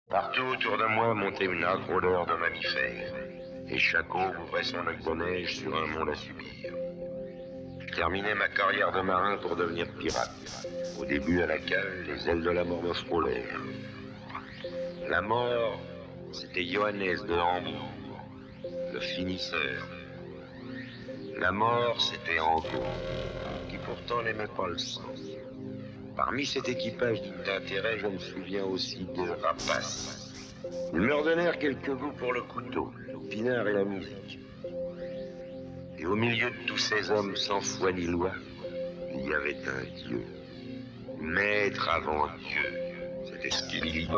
Partout autour de moi montait une âcre odeur de mammifères, et chaque eau ouvrait son lac de neige sur un monde à subir. Je terminais ma carrière de marin pour devenir pirate. Au début, à la cale, les ailes de la mort me frôlèrent. La mort, c'était Johannes de Hambourg, le finisseur. La mort, c'était Angot, qui pourtant n'aimait pas le sang. Parmi cet équipage digne d'intérêt, je me souviens aussi de Rapace. Ils me redonnèrent quelques goûts pour le couteau, le pinard et la musique. Et au milieu de tous ces hommes sans foi ni loi, il y avait un Dieu. Maître avant Dieu, c'était ce qu'il dit.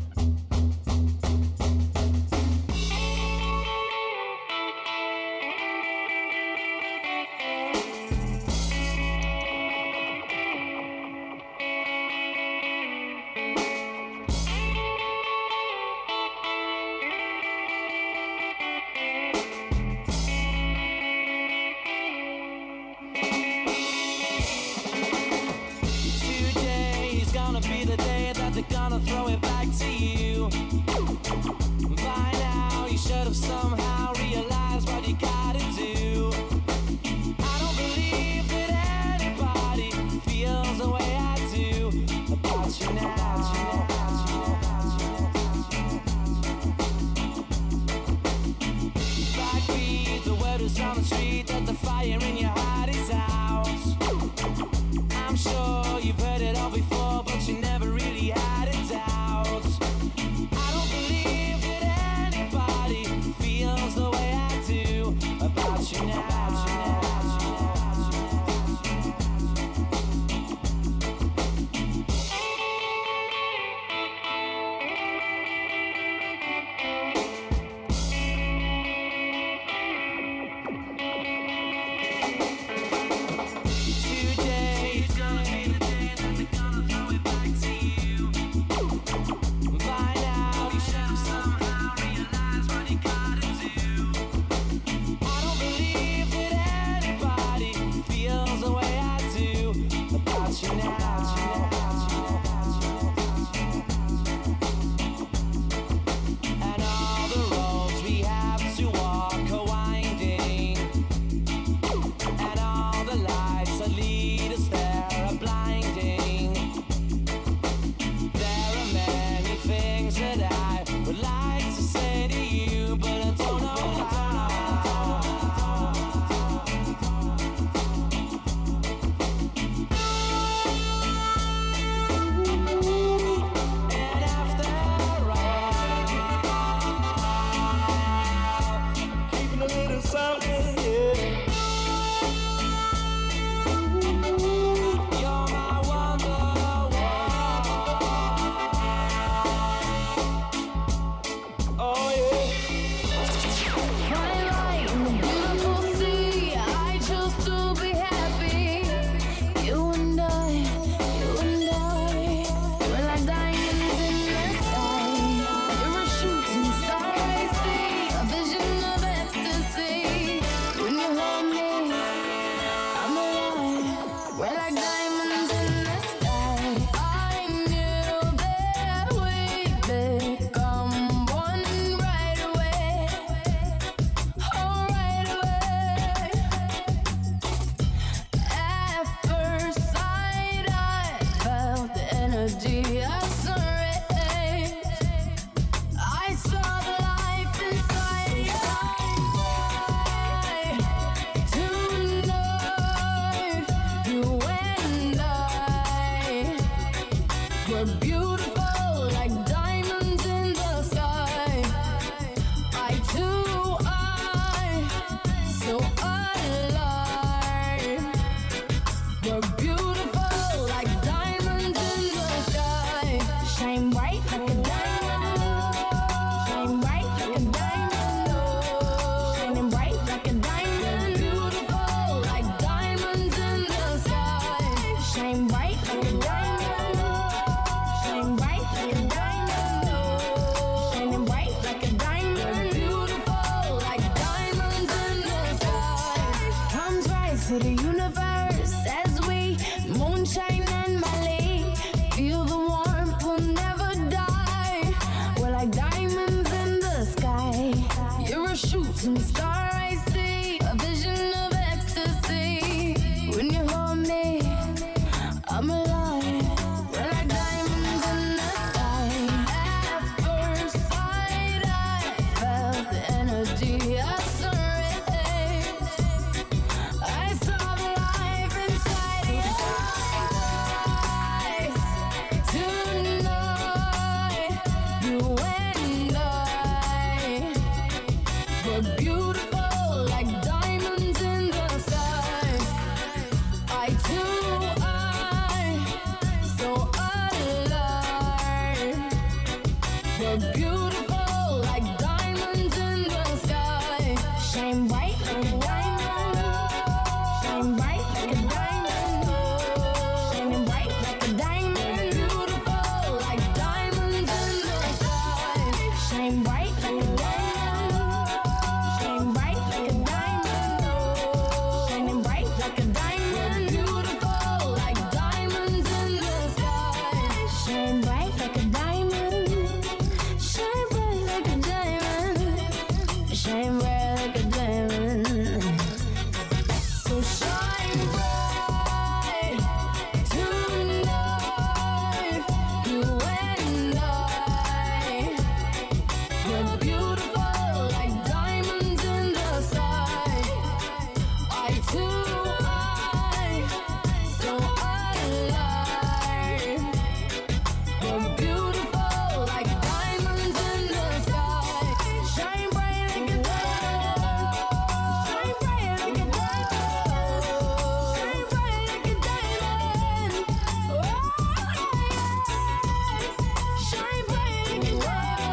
Gonna throw it back to you. By now you should have somehow realized what you gotta do. I don't believe that anybody feels the way I do about you now. Backbeat, the word is on the street that the fire in your heart is out. I'm sure you've heard it all before, but you never really had a doubt. I don't believe that anybody feels the way I do about you now. You're beautiful like diamonds in the sky. Shine bright like a diamond. Shine bright like a diamond. Shining bright like a diamond. Beautiful like diamonds in the sky. Shine bright like a diamond. Shine bright like a diamond. Shining bright like a diamond. Beautiful like diamonds in the sky. Shine bright like a diamond. Shine bright like a diamond. Shine bright like a diamond. So shine bright tonight, you and I. We're beautiful like diamonds in the sky. Eye to eye, so alive. We're beautiful like diamonds in the sky. Shine bright like a diamond. Shine bright like a diamond. Shine bright like a diamond. Shine bright like a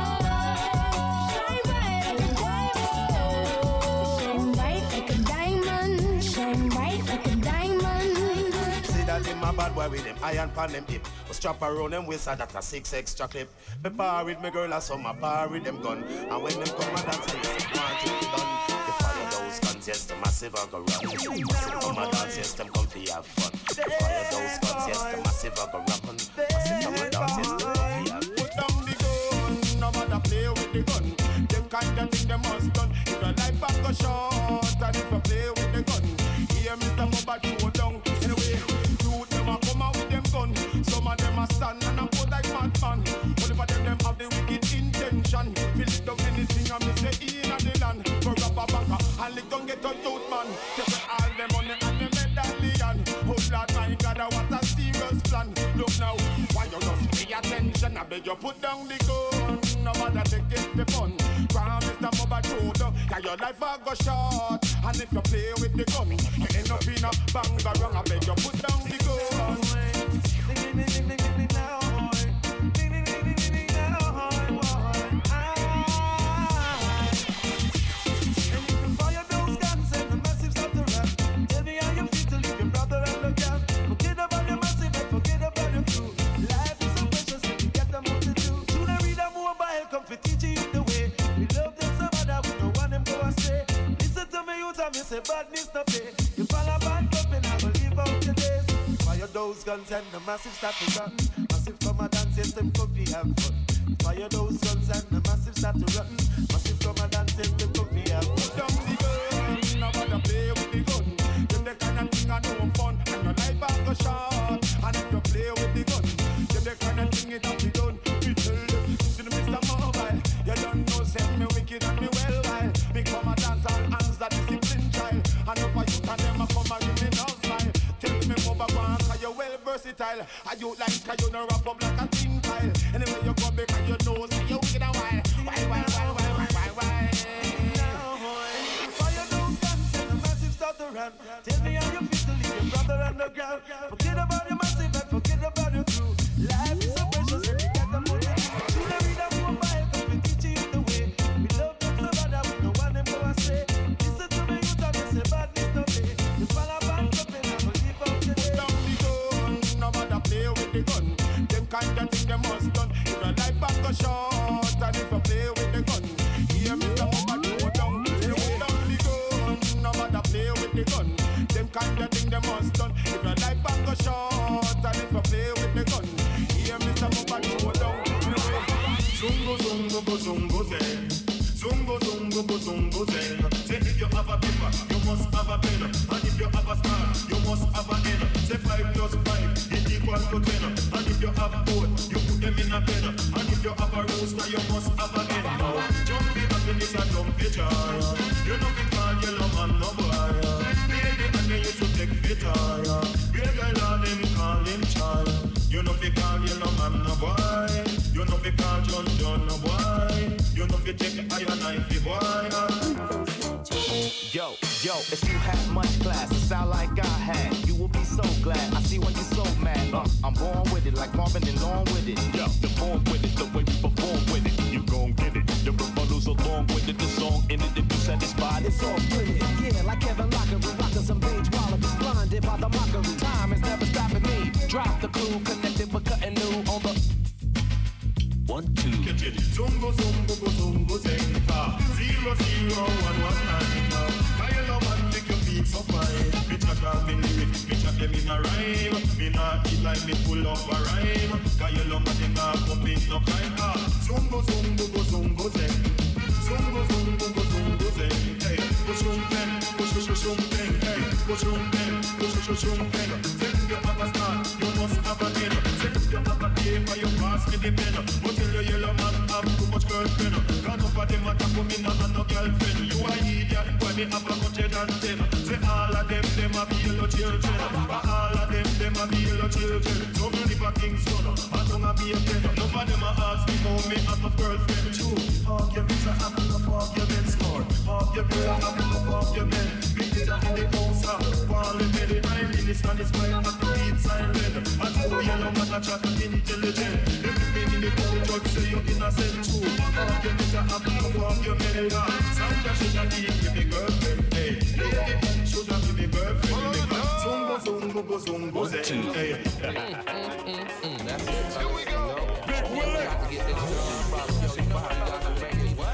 diamond. Shine bright like a diamond. Shine bright like a diamond. Shine bright like a diamond. See that in my bad boy with them iron pan them hip. Was strap around them waist that a 6 extra clip. Me par with me girl, I saw my bar with them gun. And when them come and dance, I say, want it to done. The fire those guns, yes, the massive a go run. Massive come and dance, yes, them come fi have fun. The fire those guns, yes, the massive a go run. Massive come and dance, yes, them come fi have fun. Put down the gun, no matter play with the gun. Them kind of thing they must done. If your life back go short, and if you play with the gun, here Mr. Mobile throw down. Anyway, youth them a come out with them gun. Some of them a stand and a put like madman. Only for them have the wicked intention. Feel it up anything and me say in a the land. For rubber banker and lick gun get a youth man. Take all the money and the medallion. Oh Lord my God, what a serious plan. Look now, why you just pay attention? I beg you put down the gun. No matter take it the fun. Crown Mr. Mobile shoulder. Cause your life a go short. And if you play with the gun, you end up in a bang wrong. I beg you put down the gun. Me say badness no pay. You fall a bad cup and I will leave out your days. Fire those guns and the massive start to run. Massive come and dance, yes, them come fi have fun. Fire those guns and the massive start to run. Massive come and dance, yes, them come fi have fun. Put down the gun, nobody play with the gun. Them the kind of thing I know fun, and your life a go short. And if you play with the gun, them the kind of thing it have to done. Me tell you, to the Mr. Mobile, you don't know say me wicked and me well wild. Me come and dance and hands that discipline child. And if I youth and them a come and give me no smile. Tell me move back, cause you well versatile. I you like, cause you no wrap up like a tin pile. Anyway you go back and you know, say you get a while. Why. Fire those guns and the massive start to run. Tell me how you feel to leave your brother on the ground. Forget about your massive and forget about your crew. Life is so precious and you got the money. You never read a mobile, cause we teach you the way. We love them so bad that we don't want them go astray. Listen to me, youth, and me say badness no pay. You fall a back up and I will leave out your day. Down the gun, no matter play with the gun. Them kind of thing they must done. If your life back go short, and if you play with the gun, here Mr. Mama throw down. You put down the gun, no matter play with the gun. Them kind of thing they must done. If your life back go short, and if you play with the gun, here Mr. Mama throw down. Zungo zungo zungo zeng, zungo zungo zungo zeng. Say if you have a paper, you must have a pen, and if you have a star, you must have a N. Say 5 plus 5 is equal to 10, and if you have 4, you put them in a pen, and if you have a rooster, you must have a N. Now jumpy happiness and jumpy joy. You know we call yellow man no boy. Baby and they used to take guitar. Real girl and them call him child. You know we call yellow man no boy. You know we call John no boy. You know we take iron knife boy. Yo, if you had much class, a style like I had, you will be so glad. I see why you're so mad. I'm born with it, like Marvin and Long with it. Yo, the born with it, the way we perform with it. it's all split it. Yeah, like Kevin Lockery, rockin' some beige wallabies, blinded by the mockery. Time is never stopping me. Drop the clue, connected but cutting new on the 1, 2. Zungo, zungo, zungo, zenka 00119. Kyle man make your feet so fine. Me chat me lyrics, me chat them in a rhyme. Me not eat like me full of a rhyme. Kyle man them not come in no crime. Zungo, zungo, zungo, zenka. Zungo, zungo, zungo, zenka. Hey, push on pen, push on pen. Hey, push on pen, push on pen. Send you have a start, you must have a pen. Send you have a paper, you pass me the pen. But tell your yellow man have too much girlfriend. Can't offer them a tap me not have no girlfriend. You a idiot, why me have a hundred and 10? Say all of them a be yellow children. All of them a be yellow children. So me live a king's son, I don't a be a pen. None of them a ask me how me have a girlfriend. True, arguments are having a argument score. Arguments are having a argument. Big it up in the house, parliament. Prime Minister is crying at the beat silent. And two yellow man a chat intelligent. Everything in the judge say you're innocent too. Arguments are having a argument. Santa should have given me girlfriend. Hey, lady should have given me girlfriend. Zungo, zungo, zungo, zungo. Hey. That's it. Here we go. Big Willie. Got to get this done. Yo, you know how you got to make it. What?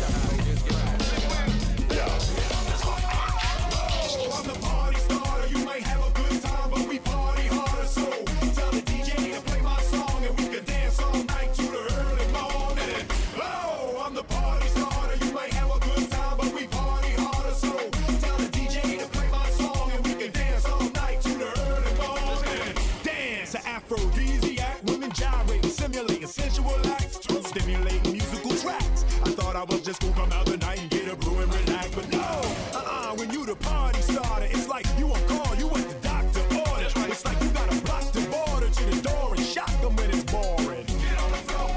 I'm the party starter. You might have a good time, but we party harder. So tell the DJ to play my song, and we can dance all night to the early morning. Oh, I'm the party starter. You might have a good time, but we party harder. So tell the DJ to play my song, and we can dance all night to the early morning. Dance, an aphrodisiac, women gyrating, simulating sensual acts to stimulate musical tracks. I thought I was just gonna come out tonight and get a brew and relax, but no. When you the party starter, it's like you on call, you at the doctor order. It's like you gotta block the border to the door and shock them when it's boring. Get on the floor.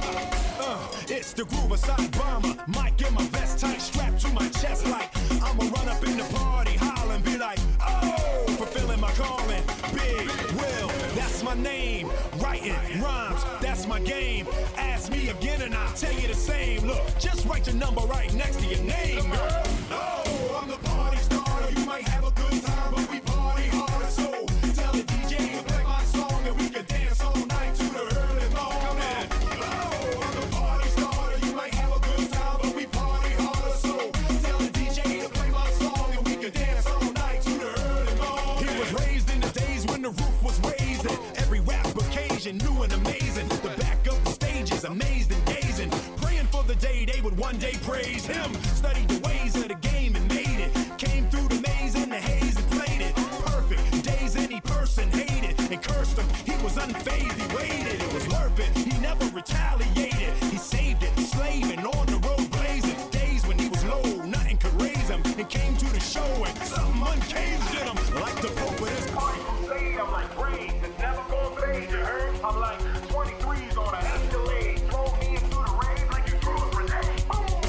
It's the groove aside bomber. Mic in my vest tight, strapped to my chest like I'ma run up in the party, holler and be like, oh, fulfilling my calling. Big Will, that's my name. Writing rhymes, that's my game. Ask me again and I'll tell you the same. Look, just write your number right next to your name, girl. Oh, I'm the party starter. You might have a good time, but we party harder. So tell the DJ to play my song, and we can dance all night to the early morning. Oh, I'm the party starter. You might have a good time, but we party harder. So tell the DJ to play my song, and we can dance all night to the early morning. He was raised in the days when the roof was raised, and every rap occasion new and amazing. The back of the stage is amazed and gazing, praying for the day they would one day praise him. Studied the ways of the game and made it. Came through the maze and the haze and played it. Perfect days any person hated and cursed him. He was unfazed, he waited, it was worth it. He never retaliated, he saved it. Slaving on the road blazing. Days when he was low, nothing could raise him. And came to the show and something uncaged in him. Like the Pope with his party crusade. I'm like rain, it's never gonna fade, you heard? I'm like 23s on an Escalade. Throw me into the rain like you threw a grenade.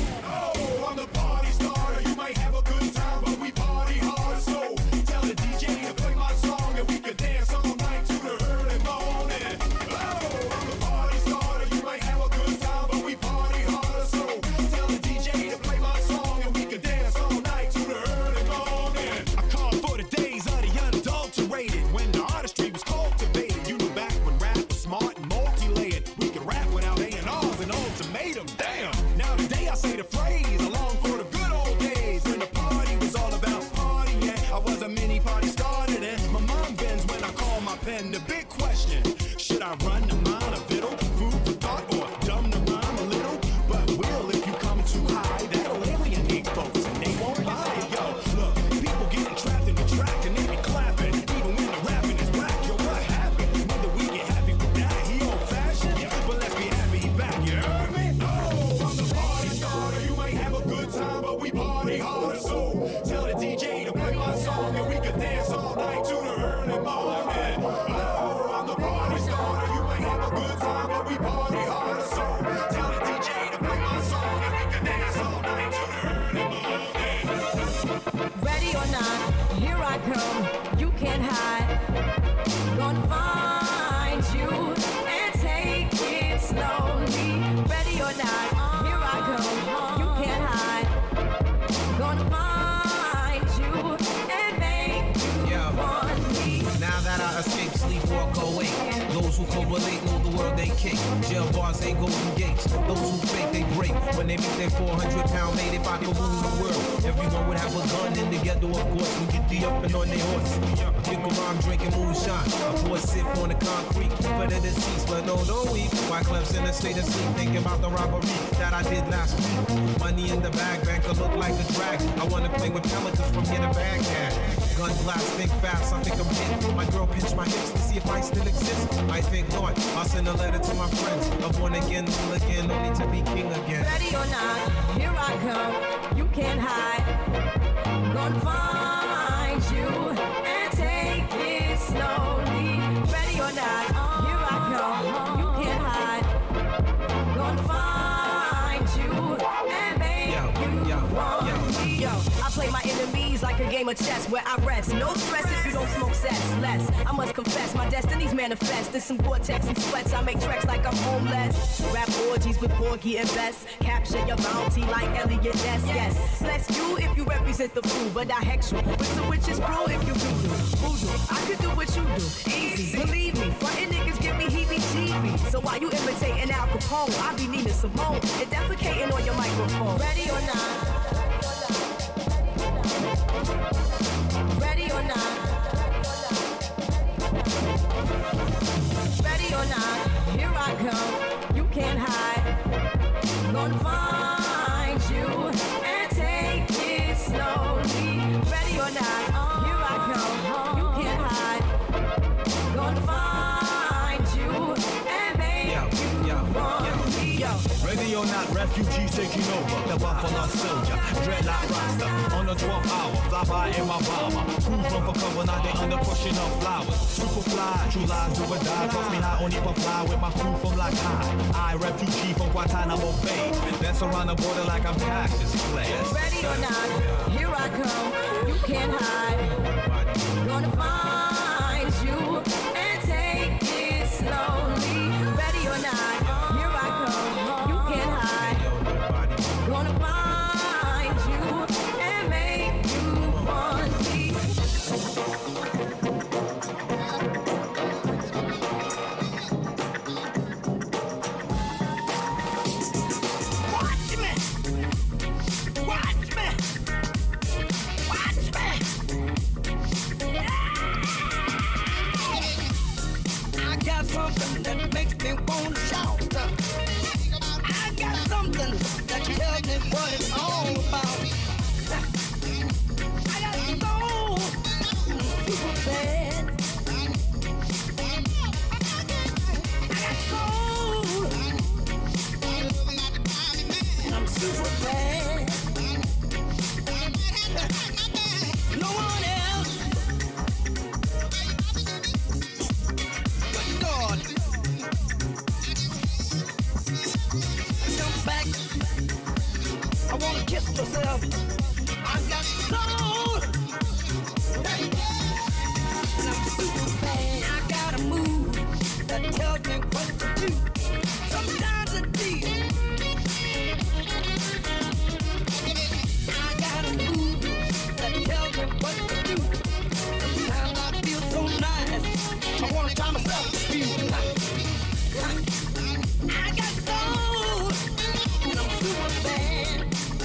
Oh, I'm the party starter. You might have a good time, but we party hard. So tell the DJ to play my song, and we can dance all night to the early morning. Oh, I'm the party starter. You might have a good time, but we party hard. So tell the DJ to play my song, and we can dance all night to the early morning. I call for the days of the unadulterated, when the artistry was cultivated. You know, back when rap was smart and multi-layered. We could rap without A&Rs and ultimatum. Damn. Now today I say the phrase along for the good old days when the party was all about partying. I was a mini party started, and my mind bends when I call my pen. The big question: should I run the mile, a fiddle, food for thought, or dumb the rhyme a little? But will, if you come too high, that'll alienate folks and they won't buy it. Yo, look, people getting trapped in the track and they be clapping, even when the rapping is whack. Yo, what happened? Whether we get happy with that, he old fashioned, but let's be happy he back. You heard me? Oh, I'm the party starter. You might have a good time, but we party harder. So tell the DJ to play my song, and we can dance all night to the early morning. Oh, I'm the party starter. You might have a good time, but we party harder. So tell the DJ to play my song, and we can dance all night to the early morning. Ready or not, here I come. You can't hide. Gonna find you and take it slowly. Ready or not, here I come. You can't hide. Gonna find Overlate know the world ain't cake. Jail bars ain't golden gates. Those who fake, they break. When they meet their 400-pound mate, if I could rule the world, everyone would have a gun in the ghetto, of course. We get the up and on their horse. Kick around drinking moonshine. I pour a sip on the concrete for the deceased, but no, don't weep. Why Clemson in a state of sleep, thinking about the robbery that I did last week. Money in the bag, banker look like a drag. I wanna play with pelicans from here to Baghdad. Gun blast, think fast, I think I'm hit. My girl pinched my hips to see if I still exist. I think not, I'll send a letter to my friends. A born again, hooligan, only to be king again. Ready or not, here I come. You can't hide. Gonna find you and take it slowly. Ready or not, here I come. You can't hide. Gonna find you and make you want me. Yo, I play my enemies like a game of chess where I rest. No stress if you don't smoke sex. Less, I must confess, my destinies manifest. In some vortex and sweats, I make tracks like I'm homeless. Rap orgies with Porgy and Bess. Capture your bounty like Elliot Ness. Yes, bless you if you represent the fool, but I hex you with the witches brew if you voodoo. I could do what you do, easy. Believe me, frontin' niggas give me heebie-jeebies. So while you imitating Al Capone, I be Nina Simone and defecating on your microphone. Ready or not? Ready or not? Ready or not? Here I come. You can't hide. Gonna find you and take it slowly. Ready or not? Here I come. You can't hide. Gonna find you and make you want me. Yo. Ready or not, refugees taking over. The Buffalo Soldier, dreadlock rasta. On the 12th hour, fly by in my bomber. Crews run for cover, now they under pushing up flowers. Super fly, true lies do or die. Trust me, I only can fly with my crew from like high. I refugee from Guantanamo Bay. Dance around the border like I'm Cassius Clay. Ready or not, here I come. You can't hide. Gonna find you and take it slowly. Ready or not, here I come. You can't hide. Gonna find you and make you want me. Watch me! Watch me! Watch me! I got something that makes me want to shout. I got something that tells me what it's all about. I got soul, super bad. I got soul, and I'm super bad. No one else but God. Come back. I wanna kiss myself. I got soul, and I'm super bad. I got a move that tells me what to do. Sometimes it's deep. I got a move that tells me what to do. Sometimes I feel so nice. I wanna tie myself to speed. I got soul, and I'm super bad.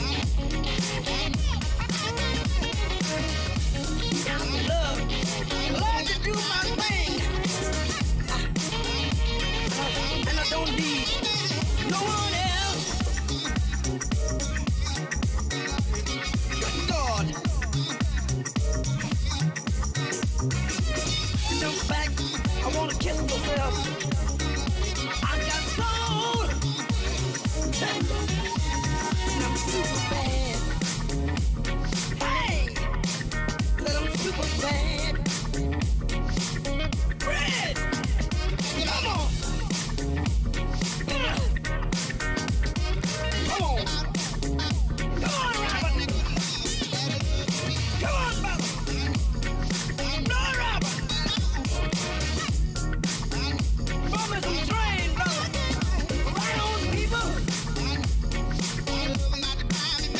I love to do my thing, and I don't need no one else but God. Jump back, I wanna kiss myself. I got soul, and I'm super bad. Hey, that I'm super bad. Red, come on. Come on. Come on. Come on, Robert. Come on, brother. No, Robert. Bum me some train, brother. Right on, people.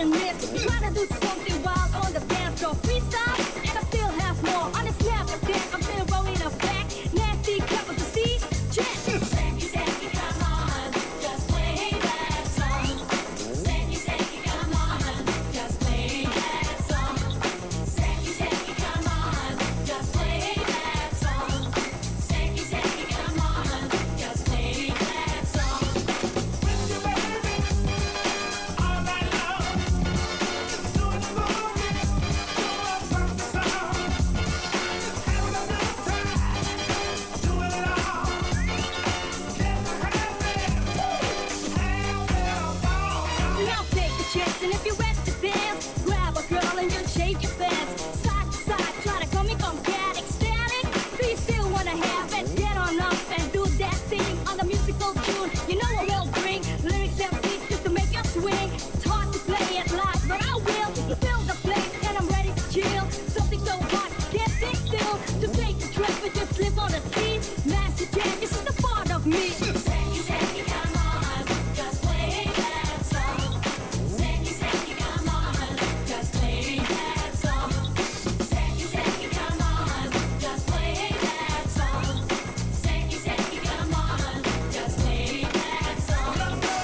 and miss. Try to do something wild on the dance floor. Freestyle, and I still have more. On the snap of deck, I'm still rolling a back. Nasty cup of the sea, check. Sanky, Sanky, come on, just play that song. Sanky, Sanky, come on, just play that song. Sanky, Sanky, come on, just play that song. Sanky, Sanky, come on, just play that song. With you, baby, all night long. Doing the movie, doing the sound. Having a good time, doing it all. Getting happy, Now take the chance, and if you're ready to dance, grab a girl and just shake your pants. Side to side, try to come cat ecstatic. Do you still wanna have it? Get on up and do that thing on the musical tune. You know I will bring lyrics and beats just to make you swing. It's hard to play it live, but I will. Fill the place and I'm ready to chill. Something so hot, can't stay still. To take the trip and just live on the scene. Master Jam, this is the part of me. Sanky, Sanky, come on, just play that song. Sanky, Sanky, come on, just play that song. Sanky, Sanky, come on, just play that song. Sanky, Sanky, come on, just play that song.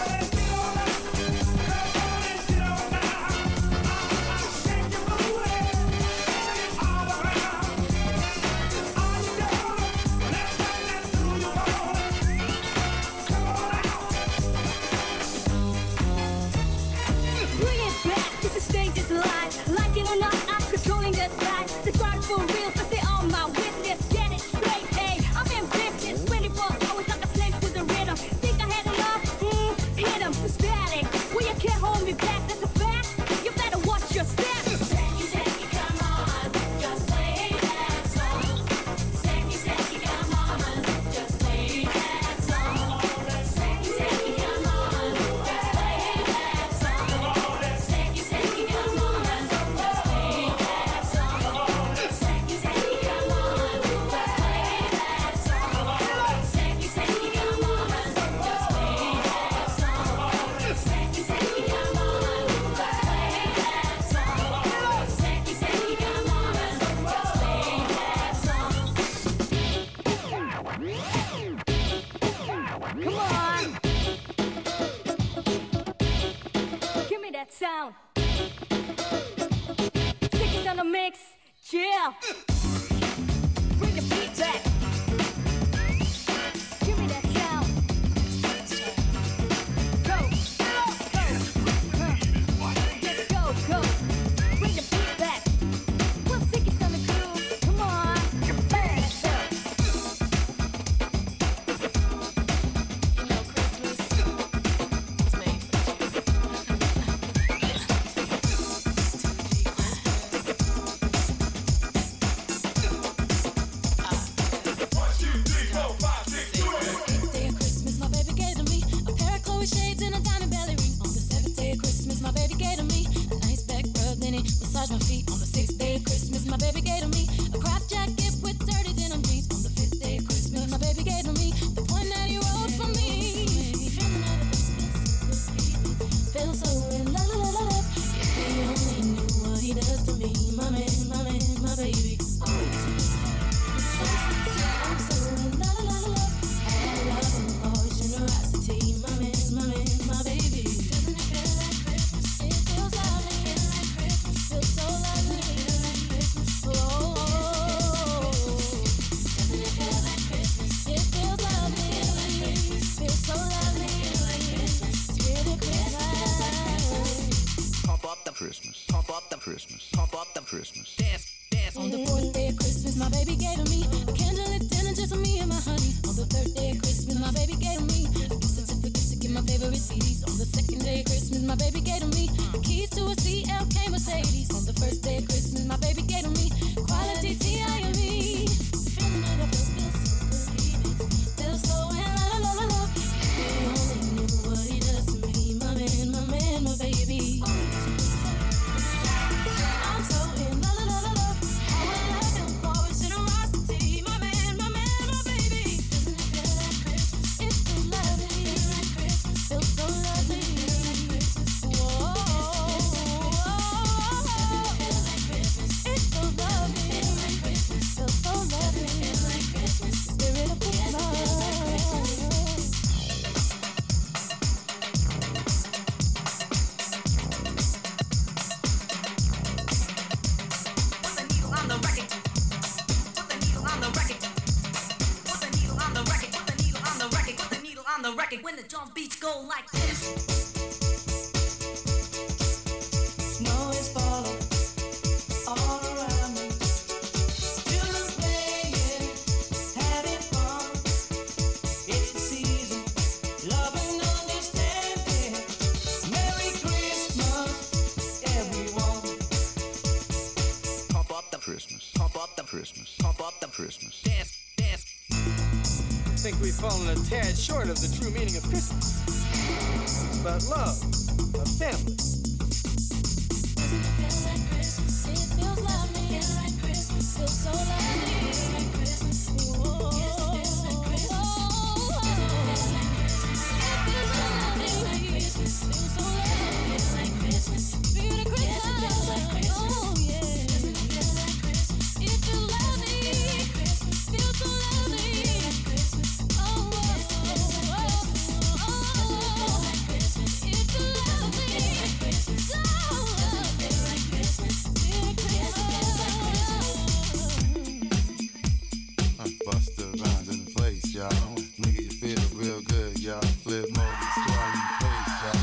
Bring it back, this is stage is live. Like it or not, I'm controlling the side. The crowd for real, cause they all my witness. Get it straight, hey, I'm in business. 24 hours like a slave to the rhythm. Think I had enough? Hit 'em, static. Well, you can't hold me back, that's a fact. You better watch your steps. Sanky, Sanky, come on, just play that song. Sanky, Sanky, come on, just play that song. Sanky, Sanky, come on, just play that song. Sanky, Sanky, come on, just play that song. Sanky, Sanky, come on, just play that song. Sanky, Sanky, come on, just play that song. Sanky, Sanky, come on, just play that song. Sanky, Sanky, come on, just play that song. Come on. Give me that sound. Stick it on the mix. Yeah. Bring the beat back. Give me that sound. Go. Go. Yes, go, go. Bring the beat back. We'll stick it on the groove. Come on. Burn it up. Day of Christmas, my baby gave to me a pair of Chloe shades and a diamond belly ring. On the 7th day of Christmas, my baby gave to me a nice back rub, then he massaged my feet. On the 6th day of Christmas, my baby gave to me a crop jacket with dirty denim jeans. On the 5th day of Christmas, my baby gave to me the one that he wrote for me. Feel so in love, love, love, love. If he only knew what he does to me, my man, my baby. I'm so in love, love, love. All love and all generosity, my man, my baby. Doesn't it feel like Christmas? It feels lovely, like Christmas. Feels so lovely, like Christmas. Oh, doesn't it feel like Christmas? It feels lovely, like Christmas. Feels so lovely, like Christmas. It's really Christmas. Pump up the Christmas. Pump up the Christmas. Pump up the Christmas. Dance, dance. On the 4th day of Christmas, my baby gave to me a candlelit dinner just for me and my honey. On the 3rd day of Christmas, my baby gave to me a gift certificate to get my favorite CDs. On the 2nd day of Christmas, my baby gave to me the keys to a CLK Mercedes. On the 1st day of Christmas, my baby gave to me quality TIME. Feeling like I feels so good, feels so in love, love, love, love. If he only knew what he does to me, my man, my baby. I'm so in love, love, love, love. on the record. Put the needle on the record. Put the needle on the record. Put the needle on the record. Put the needle on the record. When the drum beats go like this. Snow is falling all around me. Children playing, having fun. It's the season, love and understanding. Merry Christmas, everyone. Pump up the Christmas. Pump up the Christmas. Pump up the Christmas. Dance, dance. I think we've fallen a tad short of the true meaning of Christmas. It's about love, about family. Busta Rhymes in the place, y'all. Nigga, you feel real good, y'all. Flip mode, destroy you face, y'all.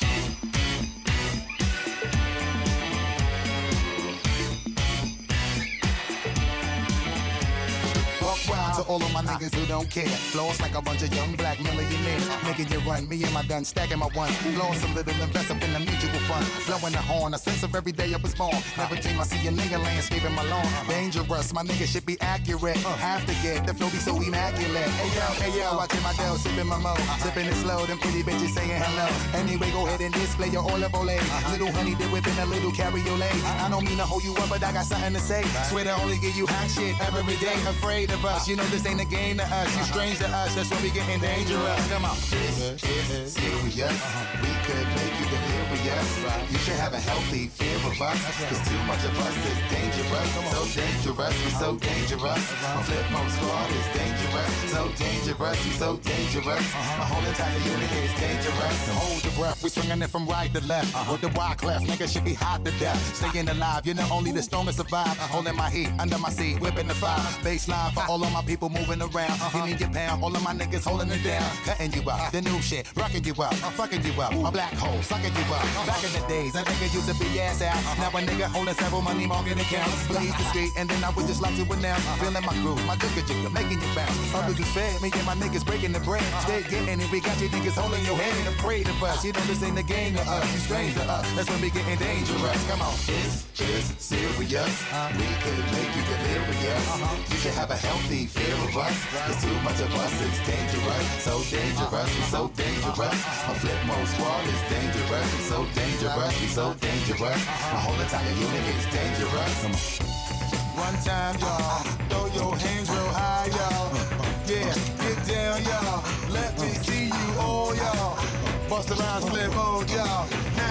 Walk wild to all of my niggas who don't care. Floss like a bunch of young black millionaires. Making you run, me and my gun stacking my one. Floss a little, invest up in the mutual fund. Blowing the horn, a sense of every day I was born. Never dream I see a nigga landscaping my lawn. Dangerous, my nigga should be accurate. Have to get the flow be so immaculate. Hey yo, watching my Dell, sipping my mo. Sipping it slow, them pretty bitches saying hello. Anyway, go ahead and display your olive oil. Little honey dip whipping a little cabriolet. I don't mean to hold you up, but I got something to say. Swear to only give you hot shit every day. Afraid of us, you know this ain't a game to us. You strange to us, that's when we getting dangerous. Come on. This is serious. We could make you delirious. You should have a healthy fear of us. Cause too much of us is dangerous. So dangerous, we so dangerous. My flip mode squad is dangerous. So dangerous, we so dangerous. My whole entire unit is dangerous. Hold your breath, we swinging it from right to left. With the wide clef, nigga should be hot to death. Staying alive, you know only the strongest survive. Holding my heat under my seat, whipping the fire. Baseline for all of my people moving around. Give me your pound, all of my niggas holding it down. Cutting you out, the new shit, rocking you out, fucking you out. My black hole, sucking you out. Back in the days, a nigga used to be ass out. Now a nigga holding several money market accounts. Blaze the street, and then I would just like to announce. Feeling my groove, my jigger, making you bounce. Others is fed, me and my niggas breaking the bread. Stay getting it, we got you niggas holding your head. Afraid of us, you know this ain't the game to us. You strange to us, that's when we getting dangerous. Come on. This is serious. We could make you delirious. You should have a healthy fear of us. Cause too much of us is dangerous. So dangerous, we so dangerous. My flip mode squad is dangerous. We so dangerous, we so dangerous. My whole entire unit is dangerous. One time, y'all, throw your hands real high, y'all. Yeah, get down, y'all. Let me see you all, y'all. Busta Rhymes flip mode, y'all.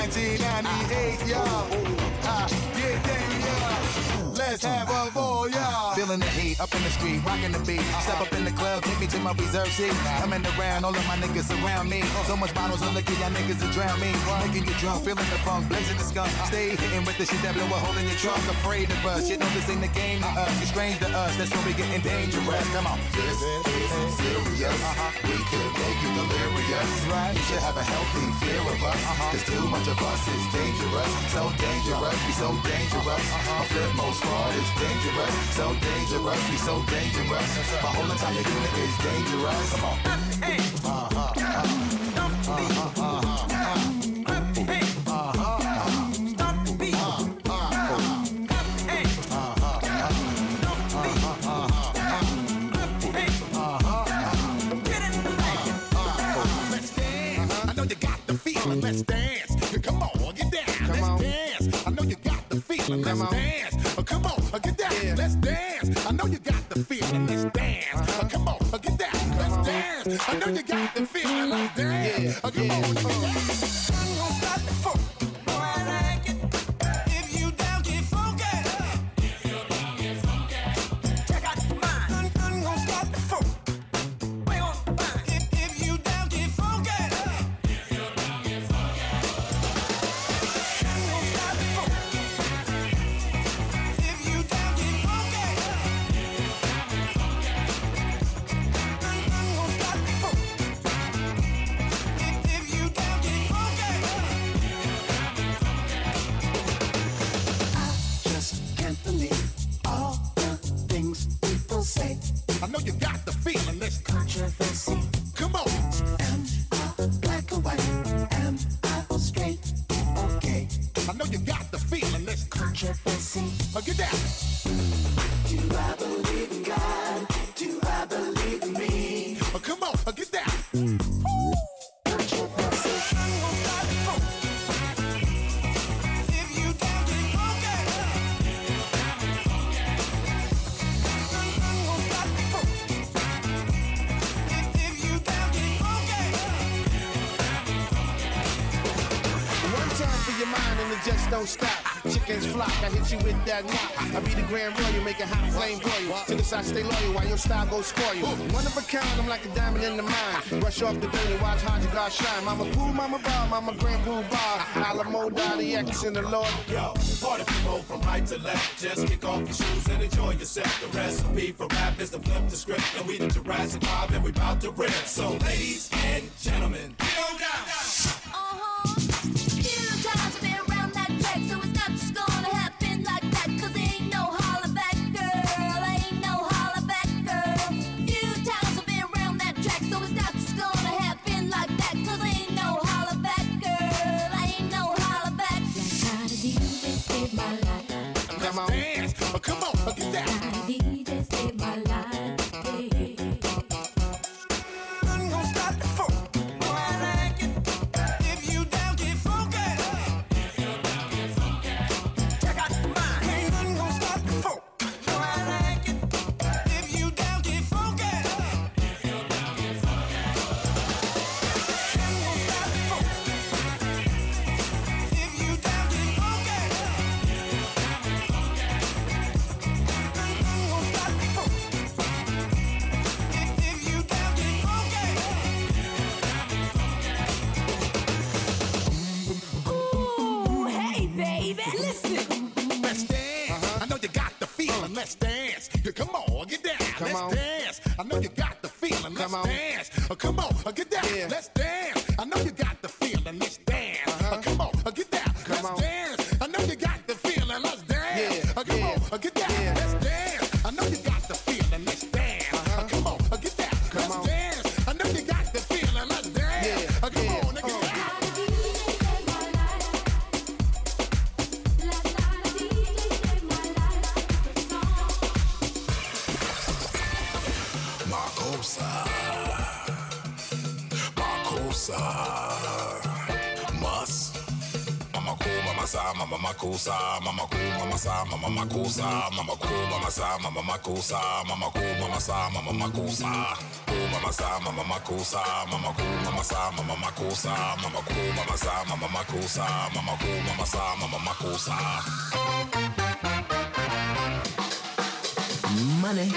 1998, y'all. Get down, y'all. Let's have a ball, y'all. Feeling the heat up in the street, rocking the beat. Step up in the club, take me to my reserve seat. Coming around, all of my niggas surround me. So much bottles of liquor, y'all niggas will drown me. Making you drunk, feeling the funk, blazing the skunk. Stay hitting with the shit that blow a hole in your trunk. Afraid of us, you know this ain't the game to us. You strange to us, that's when we getting dangerous. Come on. This is serious. We could make you delirious. You should have a healthy fear of us. Cause too much of us is dangerous. So dangerous, we so dangerous. My flip mode squad is dangerous. So dangerous, we so dangerous. My whole entire unit is dangerous. Come on. Let's dance. Come on, get down. Let's dance. I know you got the feeling. Let's dance. Come on, get down. Let's dance. I know you got the feeling. Let's dance. Come on, get down. Let's dance. I know you got the feeling. Let's dance. Come on, get down. I'm gonna start the funk. Boy, I like it. If you down, get funky. If you down, get funky. Check out the mind. I'm gonna start the funk. We on the mind. If you down, get funky. If you down, get funky. I know you got the feeling. Let's controversy. Get down. Do I believe in God? Do I believe in me? Come on, get down. Controversy. If you don't get funky, if you don't get funky. One time for your mind and it just don't stop. Chickens flock, I hit you with that knock. I be the grand royal, make a hot flame boil. To this I stay loyal while your style goes spoil. One of a kind, I'm like a diamond in the mine. Brush off the dirt and watch how you God shine. Mama Pooh, Mama Bob, Mama Grand Pooh Bob. Alamo, Dolly, X in the Lord. Yo, party people from right to left. Just kick off your shoes and enjoy yourself. The recipe for rap is to flip the script. And we the Jurassic Mob and we bout to rip. So ladies and gentlemen, go down. Dance. Come on, get down. I'm gonna start the funk. I like it. If you down, get funky. Check out your mind. I'm gonna start the funk. I like it. If you down, get funky. I'm gonna start the funk. If you down, get funky. Let's dance. Come on, get down. Let's dance. I know you got the feeling. Let's dance. Come on, get down. Let's dance. I know you got the feeling. Let's dance. Come on, get down. Let's dance. I know you got the feeling. Let's dance. Come on, get down. Let's dance. I know you got the feeling. Let's dance. Come on, get down. Let's dance. I know you got the feeling. Let's dance. Come on, get down. Must. Mama cool, mama sa, mama makusa, mama cool, mama sa, mama makusa, mama cool, mama sa, mama makusa, mama cool, mama sa, mama makusa, cool, mama sa, mama makusa, mama cool, mama sa, mama makusa, mama cool, mama sa, mama makusa, mama cool, mama sa, mama makusa. Money.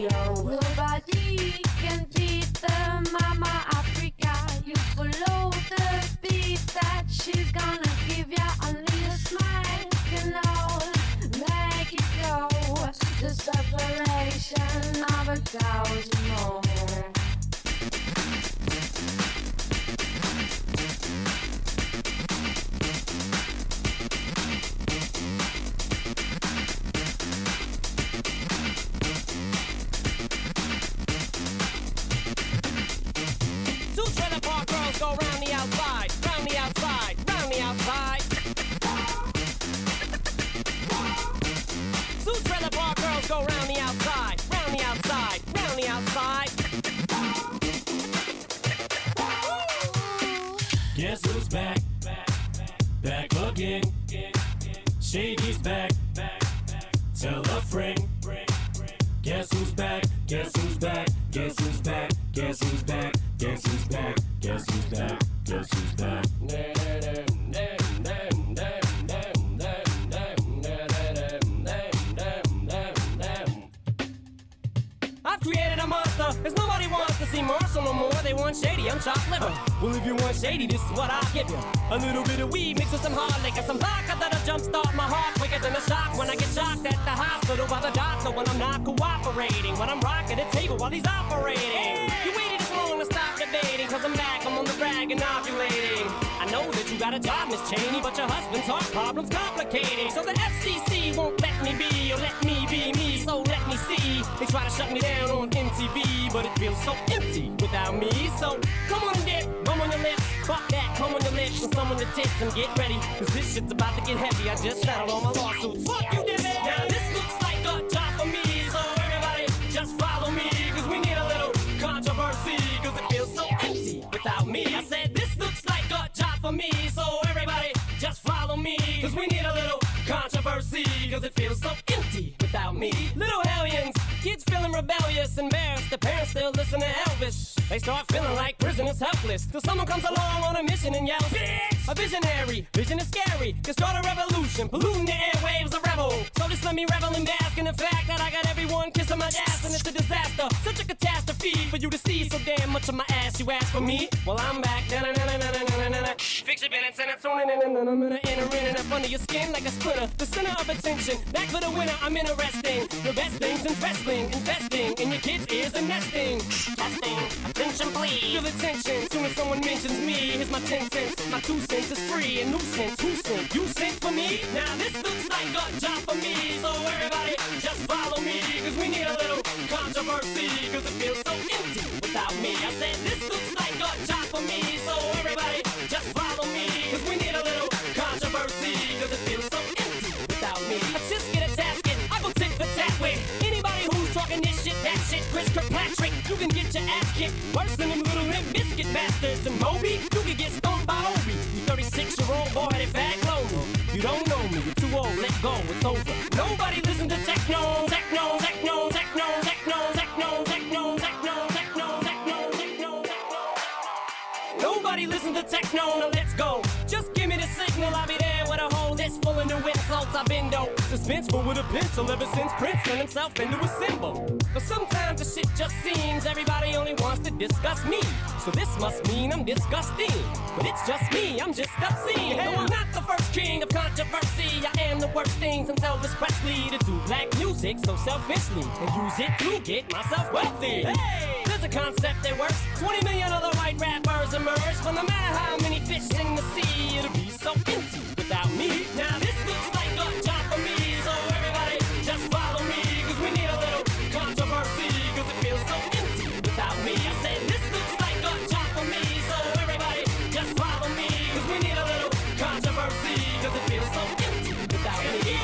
yo. Nobody can beat the Mama Africa. You follow the beat that she's gonna give ya. Only a smile can all make it go. The separation of 1,000 more. Two trailer park girls go round the outside, round the outside, round the outside. Two trailer park girls go round the outside, round the outside, round the outside. Guess who's back? Back again. Shady's back. Tell a friend. Guess who's back? Guess who's back? Guess who's back? Guess who's back? Guess who's back? Guess who's back? Guess who's back? I've created a monster, as nobody wants to see Marshall no more. They want Shady, I'm chopped liver. Well, if you want Shady, this is what I'll give you. A little bit of weed mixed with some hard liquor, some vodka that'll jumpstart my heart quicker than a shock when I get shocked at the hospital by the doctor when I'm not cooperating, when I'm rocking the table while he's operating. You waited this long to stop debating, cause I'm back, I'm on the rag and ovulating. I know that you got a job, Miss Cheney, but your husband's heart problem's complicating. So the FCC won't let me be, or let me be me, so let me see. They try to shut me down on MTV, but it feels so empty without me. So come on and dip, bum on your lips, fuck that, come on your lips, and some on your tits, and get ready, cause this shit's about to get heavy. I just settled all my lawsuits. Fuck you, Debbie! Now this looks like a job for me, so everybody just follow me, cause we need a little controversy, cause it feels so empty without me. I said this looks like a job for me, so everybody just follow me, cause we need a little controversy, cause it feels so empty without me. Little hellions, kids feeling rebellious, embarrassed, the parents still listen to Elvis. They start feeling like prisoners helpless, till someone comes along on a mission and yells, bitch! A visionary, vision is scary, can start a revolution, polluting the airwaves, a rebel. So just let me revel and bask in the fact that I got everyone kissing my ass, and it's a disaster, such a catastrophe for you to see so damn much of my ass. You ask for me? Well, I'm back. Fix your minutes and it's on entering and up under your skin like a splinter. The center of attention, back for the winner. I'm interesting. The best things since wrestling, investing in your kids' ears and nesting. Testing, attention please. Feel the tension, soon as someone mentions me. Here's my 10 cents, my 2 cents is free. And nuisance, who sent? You sent for me? Now this looks like a job for me, so everybody just follow me, cause we need a little controversy, cause it feels so empty without me. I said this looks like a job for me, so everybody just follow me, cause we need a little controversy, cause it feels so empty without me. I just get a tasket, I go tit for tat with anybody who's talking this shit, that shit, Chris Kirkpatrick. You can get your ass kicked worse than them little Limp Bizkit bastards. And Moby, you can get stoned by Obi. You 36-year-old boy headed back lonely. You don't know me, you're too old, let go, it's over. Nobody listen to techno, techno, techno, techno, techno, techno, techno, techno, techno, techno, techno, techno. Nobody listen to techno, now let's go. Just give me the signal, I'll be there with a whole list full of new insults. I've been though suspenseful with a pencil ever since Prince turned himself into a symbol. But sometimes the shit just seems everybody only wants to discuss me. So this must mean I'm disgusting. But it's just me, I'm just obscene. No, I'm not the first king of controversy. I am the worst thing since Elvis Presley to do black music so selfishly and use it to get myself wealthy. Hey, there's a concept that works. 20 million other white rappers emerge, but no matter how many fish in the sea, it'll be so empty without me. Now this looks like a job for me, so everybody just follow me, cause we need a little controversy, cause it feels so empty without me. I said this looks like a job for me, so everybody just follow me, cause we need a little controversy, cause it feels so empty without me.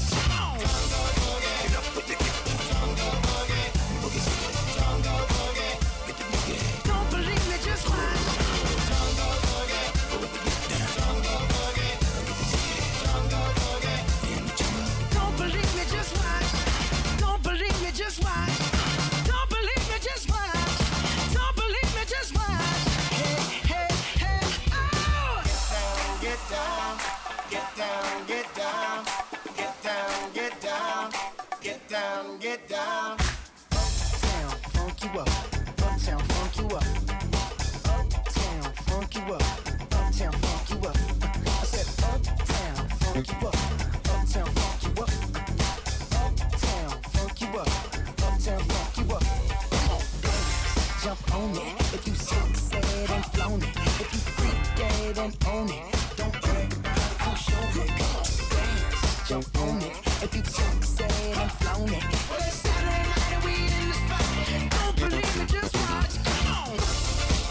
Come on. Get up with the don't believe me, just watch. Don't believe me, just watch. Don't believe me, just watch. Don't believe me, just watch. Don't believe me, just watch. Hey, hey, hey, oh! Get down, get down, get down, get down, get down, get down, get down. Uptown, funk you up. Uptown, funk you up. Uptown, funk you up. Uptown, funk you up. I said uptown, funk you up. Uptown, funk you up. Uptown, funk you up. Uptown, funk you up. Come on, dance, jump on it. If you said and flown it, if you freak dead and own it, don't brag about it, come show it. Come on, dance, jump on it. If you said and flown it, well, it's Saturday night and we in the spot. Don't believe me, just watch. Come on.